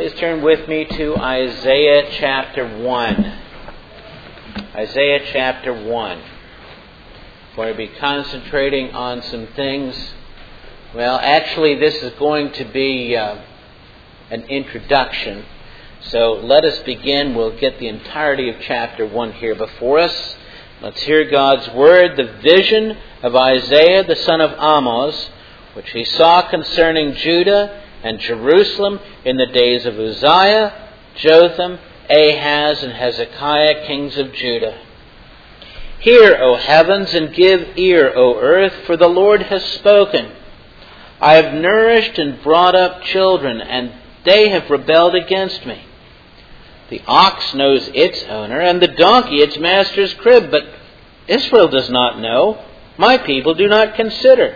Please turn with me to Isaiah chapter 1. Isaiah chapter 1. We're going to be concentrating on some things. Well, actually, this is going to be an introduction. So let us begin. We'll get the entirety of chapter 1 here before us. Let's hear God's word, the vision of Isaiah the son of Amoz, which he saw concerning Judah and Jerusalem in the days of Uzziah, Jotham, Ahaz, and Hezekiah, kings of Judah. Hear, O heavens, and give ear, O earth, for the Lord has spoken. I have nourished and brought up children, and they have rebelled against me. The ox knows its owner, and the donkey its master's crib, but Israel does not know. My people do not consider.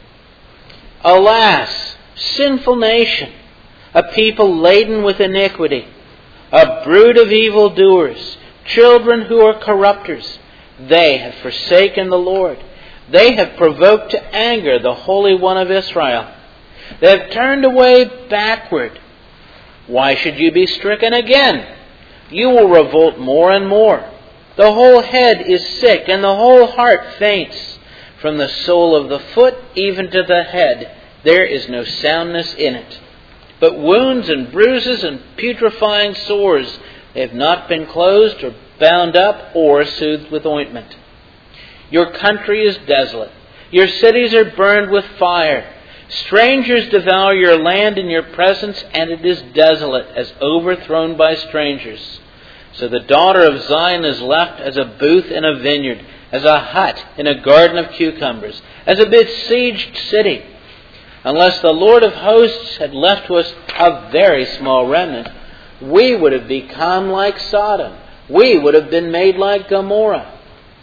Alas, sinful nation, a people laden with iniquity, a brood of evildoers, children who are corrupters. They have forsaken the Lord. They have provoked to anger the Holy One of Israel. They have turned away backward. Why should you be stricken again? You will revolt more and more. The whole head is sick, and the whole heart faints. From the sole of the foot even to the head, there is no soundness in it. But wounds and bruises and putrefying sores, they have not been closed or bound up or soothed with ointment. Your country is desolate. Your cities are burned with fire. Strangers devour your land in your presence, and it is desolate, as overthrown by strangers. So the daughter of Zion is left as a booth in a vineyard, as a hut in a garden of cucumbers, as a besieged city. Unless the Lord of hosts had left to us a very small remnant, we would have become like Sodom. We would have been made like Gomorrah.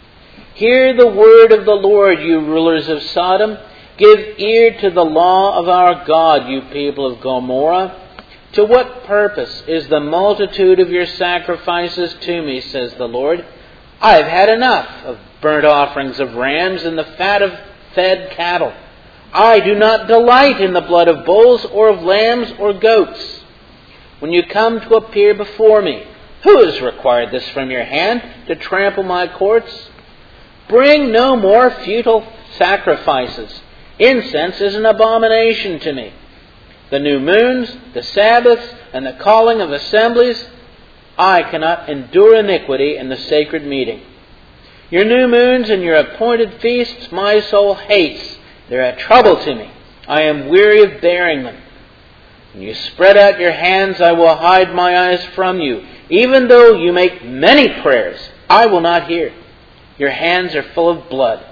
Hear the word of the Lord, you rulers of Sodom. Give ear to the law of our God, you people of Gomorrah. To what purpose is the multitude of your sacrifices to me, says the Lord? I have had enough of burnt offerings of rams and the fat of fed cattle. I do not delight in the blood of bulls or of lambs or goats. When you come to appear before me, who has required this from your hand, to trample my courts? Bring no more futile sacrifices. Incense is an abomination to me. The new moons, the Sabbaths, and the calling of assemblies, I cannot endure iniquity in the sacred meeting. Your new moons and your appointed feasts my soul hates. They're a trouble to me. I am weary of bearing them. When you spread out your hands, I will hide my eyes from you. Even though you make many prayers, I will not hear. Your hands are full of blood.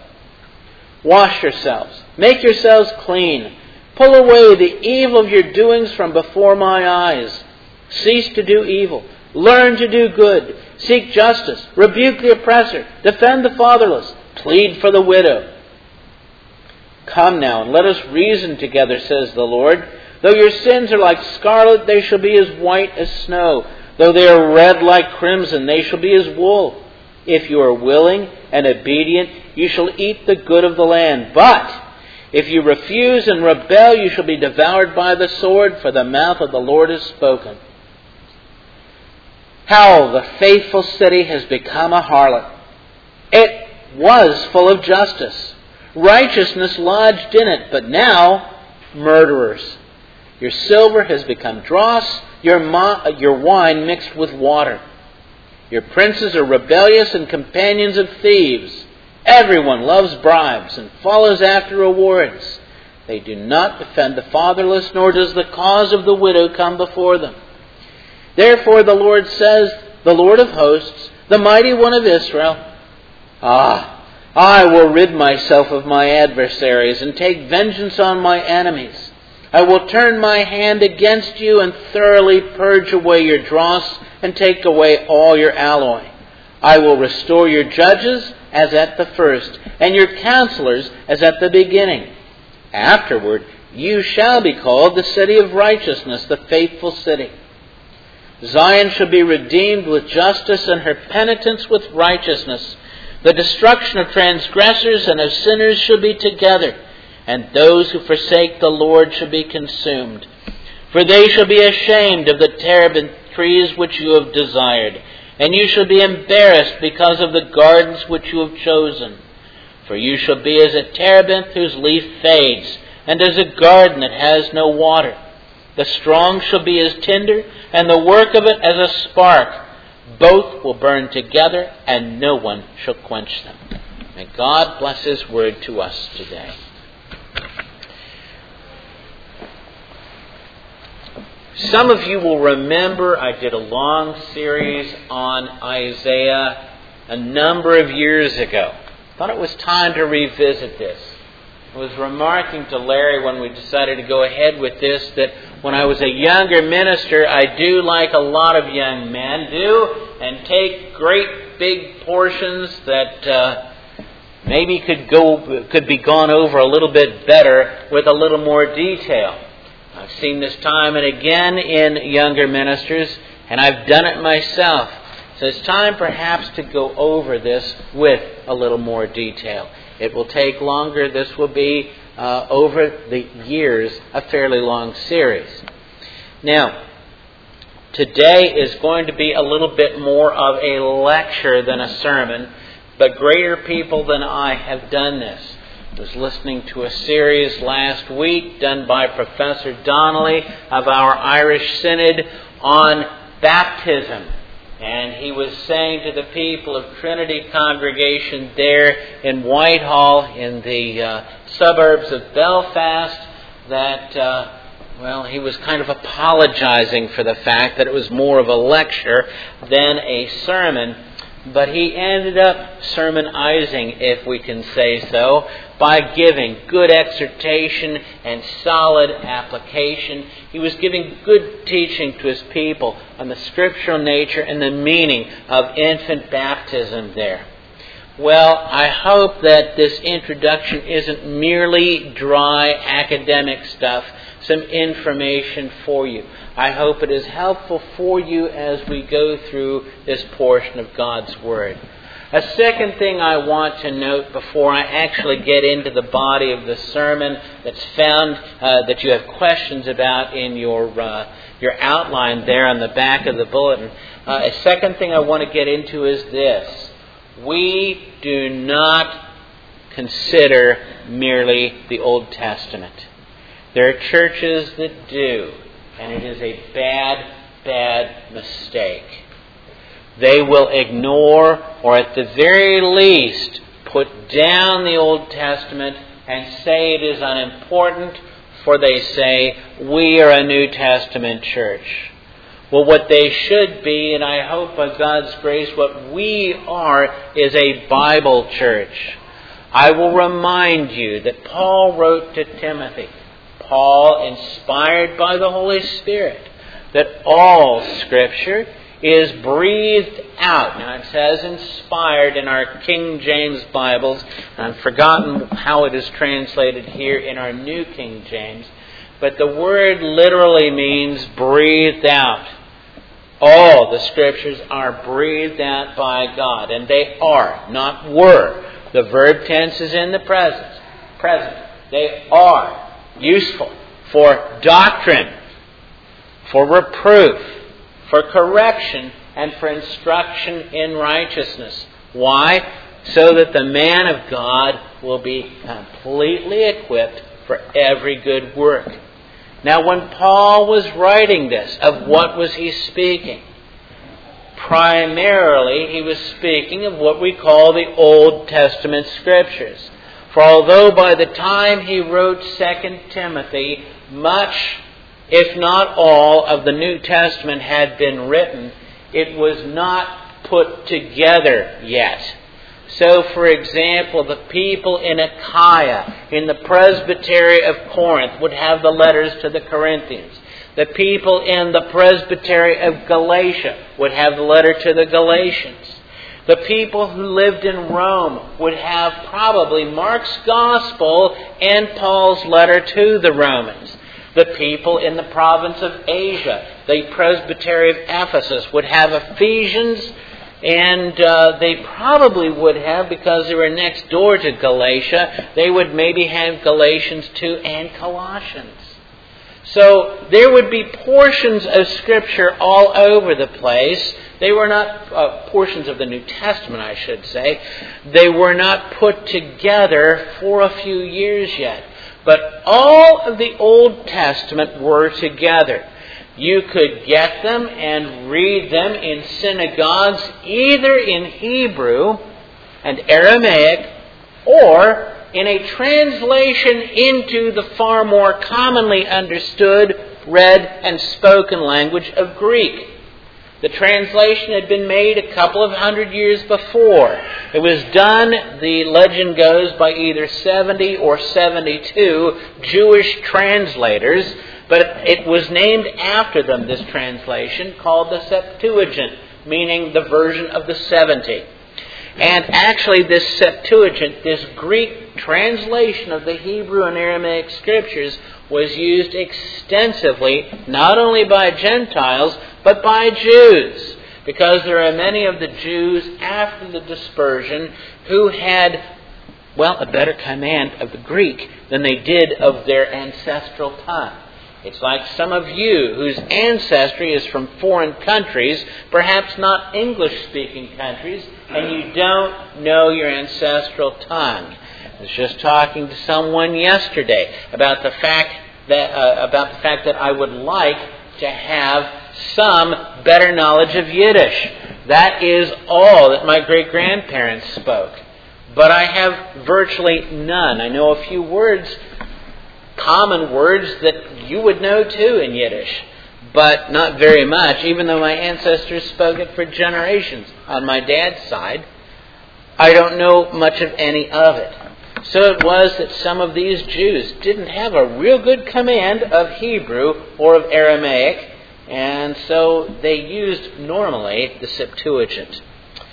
Wash yourselves. Make yourselves clean. Pull away the evil of your doings from before my eyes. Cease to do evil. Learn to do good. Seek justice. Rebuke the oppressor. Defend the fatherless. Plead for the widow. Come now, and let us reason together, says the Lord. Though your sins are like scarlet, they shall be as white as snow. Though they are red like crimson, they shall be as wool. If you are willing and obedient, you shall eat the good of the land. But if you refuse and rebel, you shall be devoured by the sword, for the mouth of the Lord has spoken. How the faithful city has become a harlot. It was full of justice. Righteousness lodged in it, but now murderers. Your silver has become dross, your wine mixed with water. Your princes are rebellious and companions of thieves. Everyone loves bribes and follows after rewards. They do not defend the fatherless, nor does the cause of the widow come before them. Therefore the Lord says, the Lord of hosts, the mighty one of Israel, I will rid myself of my adversaries and take vengeance on my enemies. I will turn my hand against you and thoroughly purge away your dross and take away all your alloy. I will restore your judges as at the first, and your counselors as at the beginning. Afterward, you shall be called the city of righteousness, the faithful city. Zion shall be redeemed with justice, and her penitence with righteousness. The destruction of transgressors and of sinners shall be together, and those who forsake the Lord shall be consumed. For they shall be ashamed of the terebinth trees which you have desired, and you shall be embarrassed because of the gardens which you have chosen. For you shall be as a terebinth whose leaf fades, and as a garden that has no water. The strong shall be as tinder, and the work of it as a spark. Both will burn together, and no one shall quench them. May God bless His word to us today. Some of you will remember I did a long series on Isaiah a number of years ago. I thought it was time to revisit this. I was remarking to Larry when we decided to go ahead with this that when I was a younger minister, I do like a lot of young men do, and take great big portions that maybe could be gone over a little bit better with a little more detail. I've seen this time and again in younger ministers, and I've done it myself. So it's time perhaps to go over this with a little more detail. It will take longer. This will be, over the years, a fairly long series. Now, today is going to be a little bit more of a lecture than a sermon, but greater people than I have done this. I was listening to a series last week done by Professor Donnelly of our Irish Synod on baptism. And he was saying to the people of Trinity Congregation there in Whitehall in the suburbs of Belfast that, he was kind of apologizing for the fact that it was more of a lecture than a sermon. But he ended up sermonizing, if we can say so, by giving good exhortation and solid application. He was giving good teaching to his people on the scriptural nature and the meaning of infant baptism there. Well, I hope that this introduction isn't merely dry academic stuff, some information for you. I hope it is helpful for you as we go through this portion of God's Word. A second thing I want to note before I actually get into the body of the sermon that's found that you have questions about in your outline there on the back of the bulletin. A second thing I want to get into is this. We do not consider merely the Old Testament. There are churches that do, and it is a bad mistake. They will ignore, or at the very least, put down the Old Testament and say it is unimportant, for they say, we are a New Testament church. Well, what they should be, and I hope by God's grace what we are, is a Bible church. I will remind you that Paul wrote to Timothy, Paul, inspired by the Holy Spirit, that all Scripture is breathed out. Now it says inspired in our King James Bibles. I've forgotten how it is translated here in our New King James. But the word literally means breathed out. All the Scriptures are breathed out by God. And they are, not were. The verb tense is in the present. They are useful for doctrine, for reproof, for correction, and for instruction in righteousness. Why? So that the man of God will be completely equipped for every good work. Now, when Paul was writing this, of what was he speaking? Primarily, he was speaking of what we call the Old Testament Scriptures. For although by the time he wrote 2 Timothy, much, if not all, of the New Testament had been written, it was not put together yet. So, for example, the people in Achaia, in the presbytery of Corinth, would have the letters to the Corinthians. The people in the presbytery of Galatia would have the letter to the Galatians. The people who lived in Rome would have probably Mark's Gospel and Paul's letter to the Romans. The people in the province of Asia, the presbytery of Ephesus, would have Ephesians, and they probably would have, because they were next door to Galatia, they would maybe have Galatians 2 and Colossians. So there would be portions of Scripture all over the place. They were not portions of the New Testament, I should say. They were not put together for a few years yet. But all of the Old Testament were together. You could get them and read them in synagogues, either in Hebrew and Aramaic, or in a translation into the far more commonly understood, read, and spoken language of Greek. The translation had been made a couple of hundred years before. It was done, the legend goes, by either 70 or 72 Jewish translators, but it was named after them, this translation, called the Septuagint, meaning the version of the 70. And actually this Septuagint, this Greek translation of the Hebrew and Aramaic Scriptures, was used extensively, not only by Gentiles, but by Jews. Because there are many of the Jews after the dispersion who had, a better command of the Greek than they did of their ancestral tongue. It's like some of you whose ancestry is from foreign countries, perhaps not English-speaking countries, and you don't know your ancestral tongue. I was just talking to someone yesterday about the fact that I would like to have some better knowledge of Yiddish. That is all that my great-grandparents spoke. But I have virtually none. I know a few words, common words that you would know too in Yiddish, but not very much, even though my ancestors spoke it for generations. On my dad's side, I don't know much of any of it. So it was that some of these Jews didn't have a real good command of Hebrew or of Aramaic, and so they used normally the Septuagint.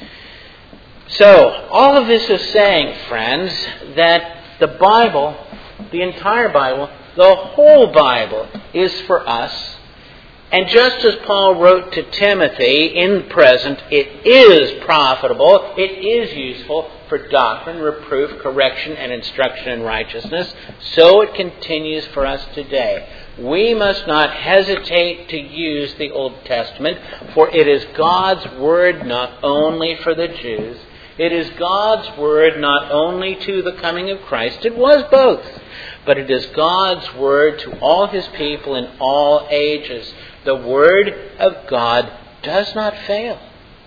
So all of this is saying, friends, that the Bible, the entire Bible, the whole Bible is for us. And just as Paul wrote to Timothy in present, it is profitable, it is useful for doctrine, reproof, correction, and instruction in righteousness, so it continues for us today. We must not hesitate to use the Old Testament, for it is God's Word not only for the Jews, it is God's Word not only to the coming of Christ, it was both, but it is God's Word to all His people in all ages. The Word of God does not fail.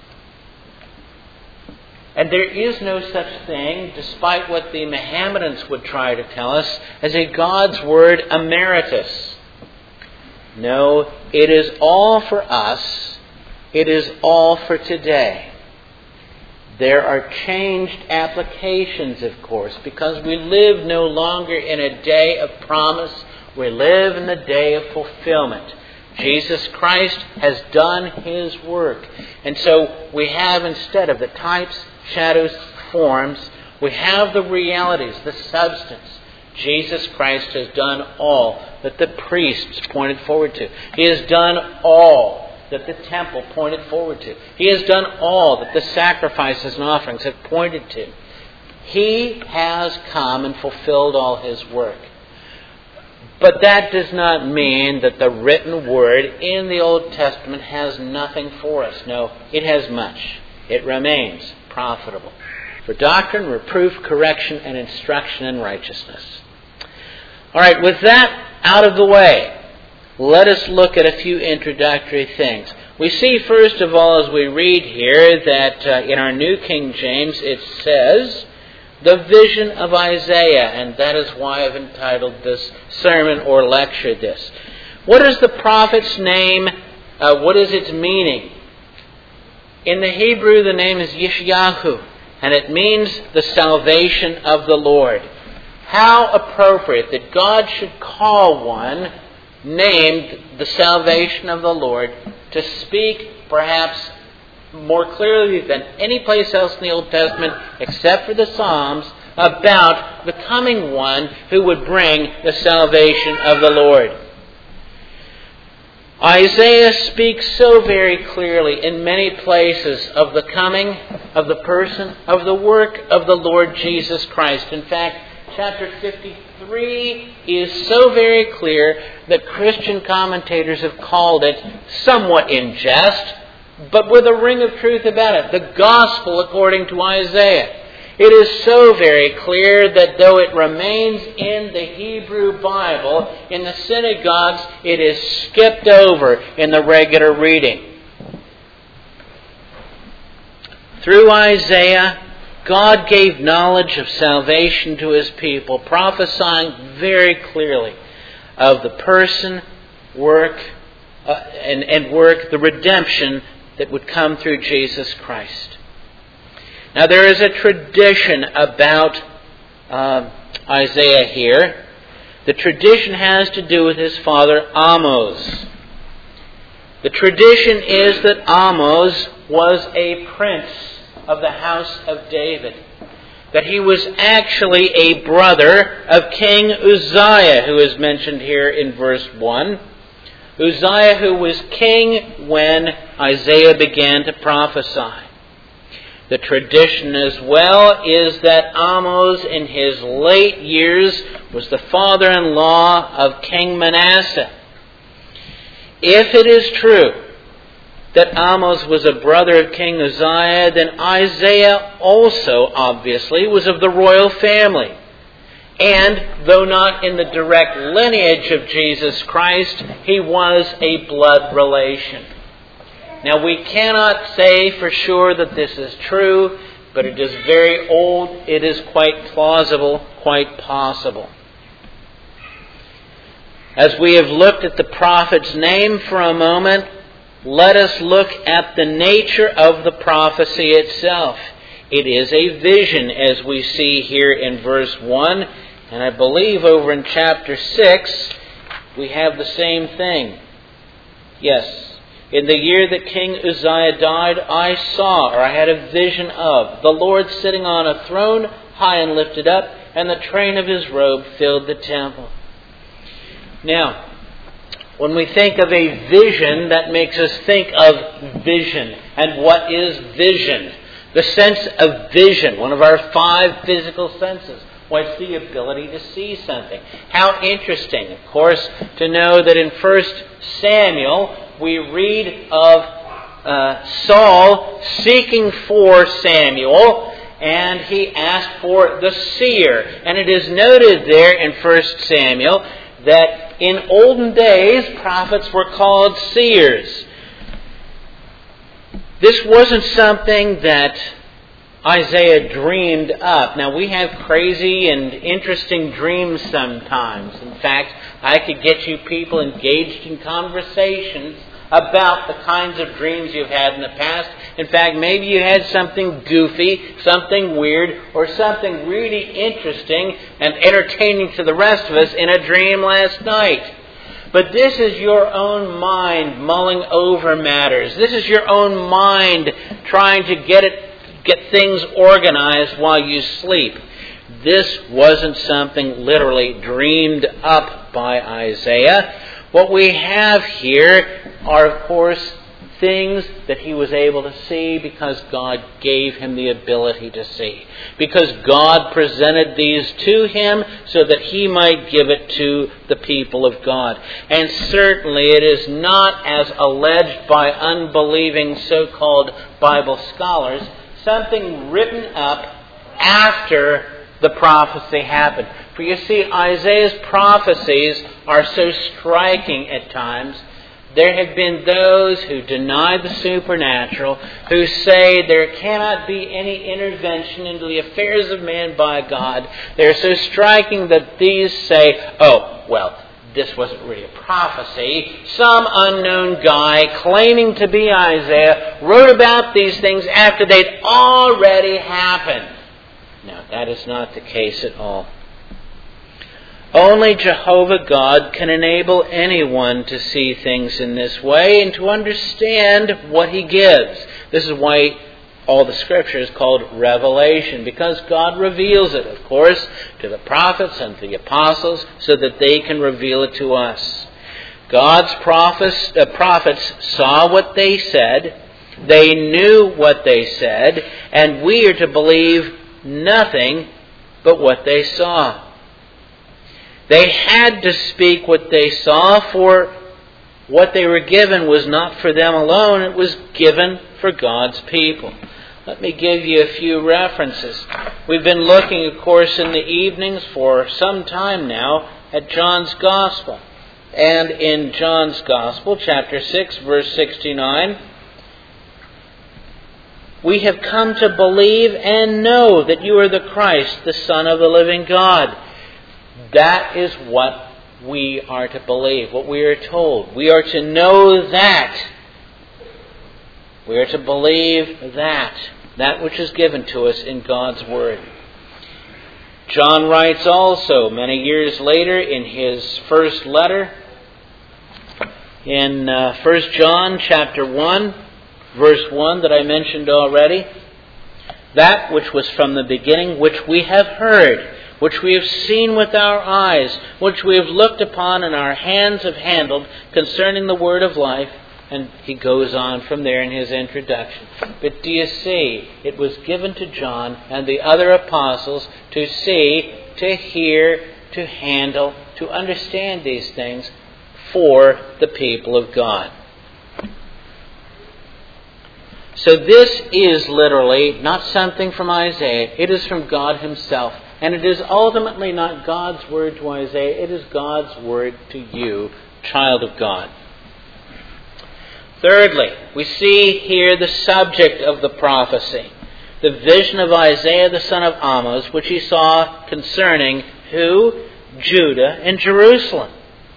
And there is no such thing, despite what the Mohammedans would try to tell us, as a God's Word emeritus. No, it is all for us. It is all for today. There are changed applications, of course, because we live no longer in a day of promise. We live in the day of fulfillment. Jesus Christ has done His work. And so we have, instead of the types, shadows, forms, we have the realities, the substance. Jesus Christ has done all that the priests pointed forward to. He has done all that the temple pointed forward to. He has done all that the sacrifices and offerings have pointed to. He has come and fulfilled all His work. But that does not mean that the written Word in the Old Testament has nothing for us. No, it has much. It remains profitable for doctrine, reproof, correction, and instruction in righteousness. All right, with that out of the way, let us look at a few introductory things. We see, first of all, as we read here, that in our New King James it says, the vision of Isaiah, and that is why I've entitled this sermon or lecture this. What is the prophet's name? What is its meaning? In the Hebrew, the name is Yeshayahu, and it means the salvation of the Lord. How appropriate that God should call one named the salvation of the Lord to speak perhaps more clearly than any place else in the Old Testament, except for the Psalms, about the coming one who would bring the salvation of the Lord. Isaiah speaks so very clearly in many places of the coming, of the person, of the work of the Lord Jesus Christ. In fact, chapter 53 is so very clear that Christian commentators have called it, somewhat in jest, but with a ring of truth about it, the gospel according to Isaiah. It is so very clear that though it remains in the Hebrew Bible, in the synagogues, it is skipped over in the regular reading. Through Isaiah, God gave knowledge of salvation to His people, prophesying very clearly of the person, work, the redemption that would come through Jesus Christ. Now there is a tradition about Isaiah here. The tradition has to do with his father Amos. The tradition is that Amos was a prince of the house of David. That he was actually a brother of King Uzziah, who is mentioned here in verse 1. Uzziah, who was king when Isaiah began to prophesy. The tradition as well is that Amos in his late years was the father-in-law of King Manasseh. If it is true that Amos was a brother of King Uzziah, then Isaiah also, obviously, was of the royal family. And, though not in the direct lineage of Jesus Christ, he was a blood relation. Now, we cannot say for sure that this is true, but it is very old. It is quite plausible, quite possible. As we have looked at the prophet's name for a moment, let us look at the nature of the prophecy itself. It is a vision, as we see here in verse 1, and I believe over in chapter 6 we have the same thing. Yes, in the year that King Uzziah died, I saw, or I had a vision of, the Lord sitting on a throne, high and lifted up, and the train of His robe filled the temple. Now, when we think of a vision, that makes us think of vision. And what is vision? The sense of vision, one of our 5 physical senses. Well, it's the ability to see something. How interesting, of course, to know that in 1 Samuel, we read of Saul seeking for Samuel, and he asked for the seer. And it is noted there in 1 Samuel that in olden days, prophets were called seers. This wasn't something that Isaiah dreamed up. Now, we have crazy and interesting dreams sometimes. In fact, I could get you people engaged in conversations about the kinds of dreams you've had in the past. In fact, maybe you had something goofy, something weird, or something really interesting and entertaining to the rest of us in a dream last night. But this is your own mind mulling over matters. This is your own mind trying to get things organized while you sleep. This wasn't something literally dreamed up by Isaiah. What we have here are, of course, things that he was able to see because God gave him the ability to see. Because God presented these to him so that he might give it to the people of God. And certainly it is not, as alleged by unbelieving so-called Bible scholars, something written up after the prophecy happened. For you see, Isaiah's prophecies are so striking at times. There have been those who deny the supernatural, who say there cannot be any intervention into the affairs of man by God. They're so striking that these say, oh, well, this wasn't really a prophecy. Some unknown guy claiming to be Isaiah wrote about these things after they'd already happened. No, that is not the case at all. Only Jehovah God can enable anyone to see things in this way and to understand what He gives. This is why all the Scripture is called revelation, because God reveals it, of course, to the prophets and to the apostles so that they can reveal it to us. God's prophets saw what they said, they knew what they said, and we are to believe nothing but what they saw. They had to speak what they saw, for what they were given was not for them alone, it was given for God's people. Let me give you a few references. We've been looking, of course, in the evenings for some time now at John's Gospel. And in John's Gospel, chapter 6, verse 69, we have come to believe and know that you are the Christ, the Son of the living God. That is what we are to believe, what we are told. We are to know that. We are to believe that which is given to us in God's Word. John writes also, many years later, in his first letter, in 1 John chapter 1, verse 1 that I mentioned already, that which was from the beginning, which we have heard, which we have seen with our eyes, which we have looked upon and our hands have handled concerning the word of life. And he goes on from there in his introduction. But do you see, it was given to John and the other apostles to see, to hear, to handle, to understand these things for the people of God. So this is literally not something from Isaiah. It is from God Himself. And it is ultimately not God's word to Isaiah. It is God's word to you, child of God. Thirdly, we see here the subject of the prophecy. The vision of Isaiah the son of Amos, which he saw concerning who? Judah and Jerusalem.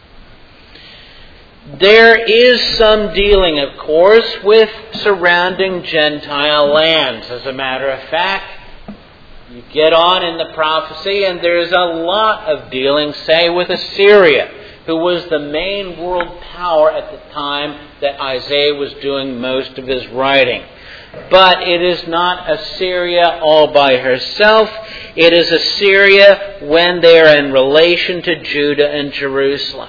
There is some dealing, of course, with surrounding Gentile lands. As a matter of fact, you get on in the prophecy and there's a lot of dealing, say, with Assyria, who was the main world power at the time that Isaiah was doing most of his writing. But it is not Assyria all by herself. It is Assyria when they are in relation to Judah and Jerusalem.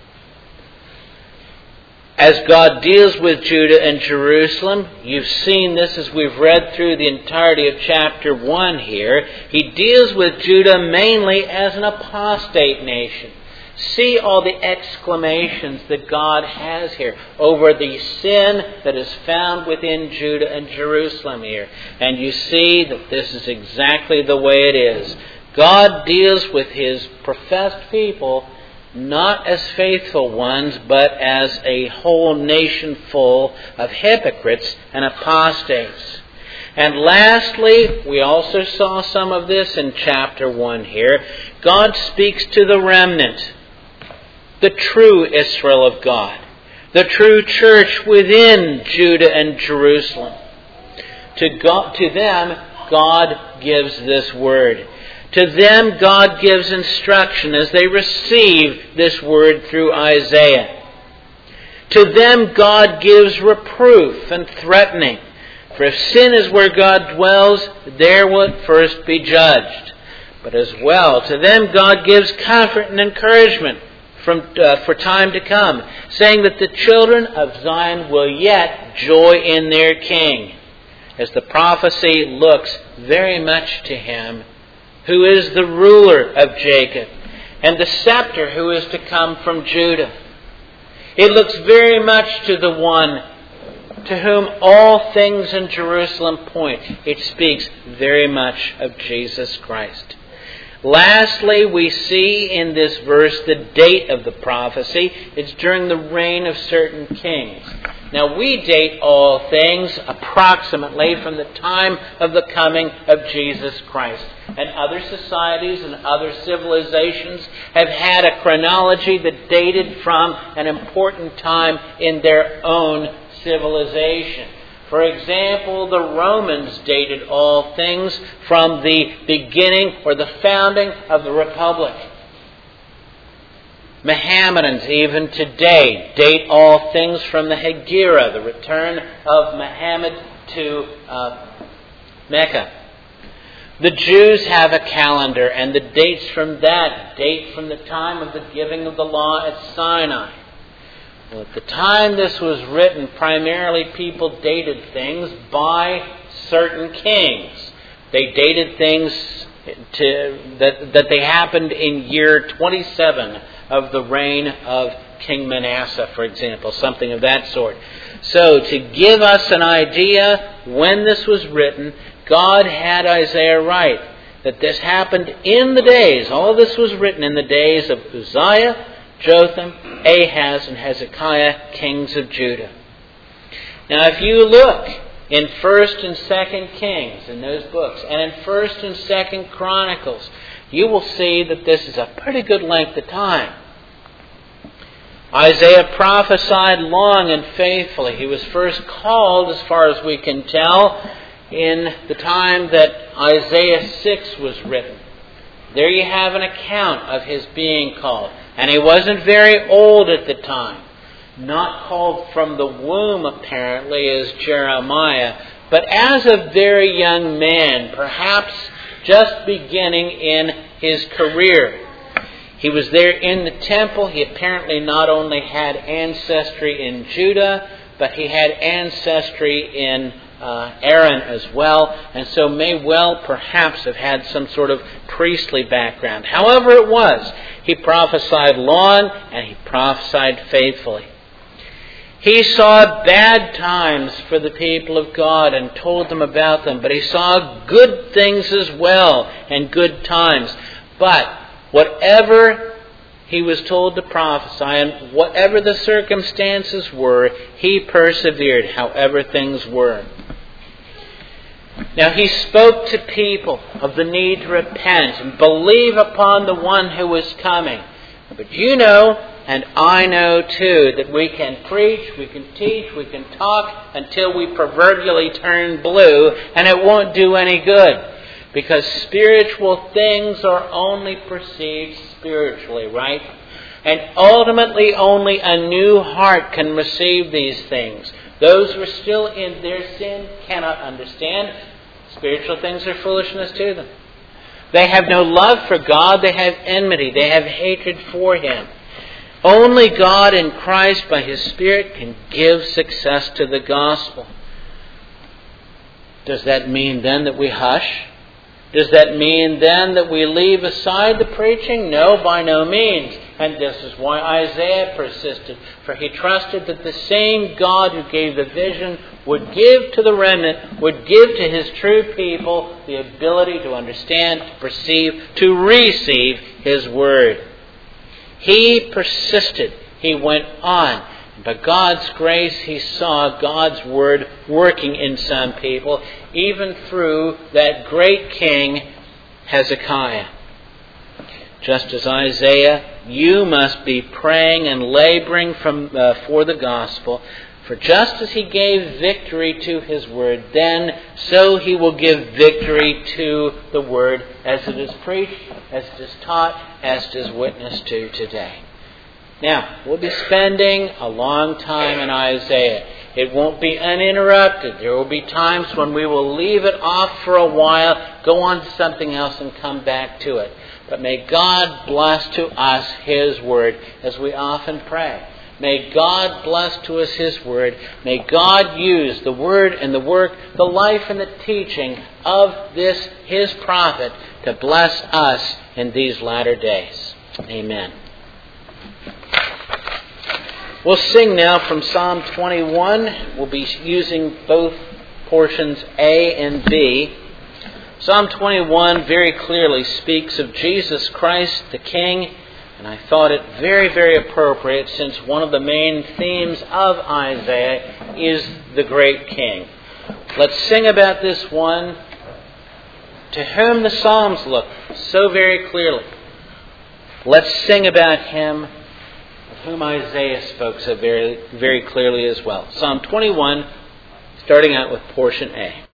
As God deals with Judah and Jerusalem, you've seen this as we've read through the entirety of chapter 1 here. He deals with Judah mainly as an apostate nation. See all the exclamations that God has here over the sin that is found within Judah and Jerusalem here. And you see that this is exactly the way it is. God deals with His professed people not as faithful ones, but as a whole nation full of hypocrites and apostates. And lastly, we also saw some of this in chapter 1 here. God speaks to the remnant, the true Israel of God, the true church within Judah and Jerusalem. To them, God gives this word. To them, God gives instruction as they receive this word through Isaiah. To them, God gives reproof and threatening. For if sin is where God dwells, there will it first be judged. But as well, to them, God gives comfort and encouragement for time to come, saying that the children of Zion will yet joy in their King, as the prophecy looks very much to Him who is the ruler of Jacob, and the scepter who is to come from Judah. It looks very much to the one to whom all things in Jerusalem point. It speaks very much of Jesus Christ. Lastly, we see in this verse the date of the prophecy. It's during the reign of certain kings. Now, we date all things approximately from the time of the coming of Jesus Christ. And other societies and other civilizations have had a chronology that dated from an important time in their own civilization. For example, the Romans dated all things from the beginning or the founding of the Republic. Mohammedans, even today, date all things from the Hegira, the return of Muhammad to Mecca. The Jews have a calendar, and the dates from that date from the time of the giving of the law at Sinai. Well, at the time this was written, primarily people dated things by certain kings. They dated things that they happened in year 27 of the reign of King Manasseh, for example, something of that sort. So, to give us an idea when this was written, God had Isaiah write that this happened in the days, all this was written in the days of Uzziah, Jotham, Ahaz, and Hezekiah, kings of Judah. Now, if you look in 1st and 2nd Kings, in those books, and in 1st and 2nd Chronicles, you will see that this is a pretty good length of time. Isaiah prophesied long and faithfully. He was first called, as far as we can tell, in the time that Isaiah 6 was written. There you have an account of his being called. And he wasn't very old at the time. Not called from the womb, apparently, as Jeremiah, but as a very young man, perhaps just beginning in his career. He was there in the temple. He apparently not only had ancestry in Judah, but he had ancestry in Aaron as well, and so may well perhaps have had some sort of priestly background. However it was, he prophesied long and he prophesied faithfully. He saw bad times for the people of God and told them about them, but he saw good things as well and good times. But whatever he was told to prophesy and whatever the circumstances were, he persevered, however things were. Now he spoke to people of the need to repent and believe upon the one who was coming. But you know, and I know too, that we can preach, we can teach, we can talk until we proverbially turn blue, and it won't do any good. Because spiritual things are only perceived spiritually, right? And ultimately only a new heart can receive these things. Those who are still in their sin cannot understand. Spiritual things are foolishness to them. They have no love for God. They have enmity. They have hatred for Him. Only God in Christ by His Spirit can give success to the gospel. Does that mean then that we hush? Does that mean then that we leave aside the preaching? No, by no means. And this is why Isaiah persisted. For he trusted that the same God who gave the vision would give to the remnant, would give to His true people the ability to understand, to perceive, to receive His word. He persisted. He went on. By God's grace, he saw God's word working in some people, even through that great king, Hezekiah. Just as Isaiah, you must be praying and laboring for the gospel. For just as he gave victory to his word then, so he will give victory to the word as it is preached, as it is taught, as it is witnessed to today. Now, we'll be spending a long time in Isaiah. It won't be uninterrupted. There will be times when we will leave it off for a while, go on to something else and come back to it. But may God bless to us His word as we often pray. May God bless to us His word. May God use the word and the work, the life and the teaching of this His prophet to bless us in these latter days. Amen. We'll sing now from Psalm 21. We'll be using both portions A and B. Psalm 21 very clearly speaks of Jesus Christ, the King, and I thought it very, very appropriate since one of the main themes of Isaiah is the great King. Let's sing about this one to whom the Psalms look so very clearly. Let's sing about Him whom Isaiah spoke so very, very clearly as well. Psalm 21, starting out with portion A.